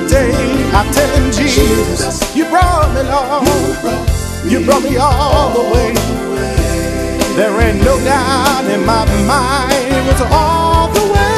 day I'm telling Jesus, you brought me, Lord. You brought me all the way. There ain't no doubt in my mind it was all the way.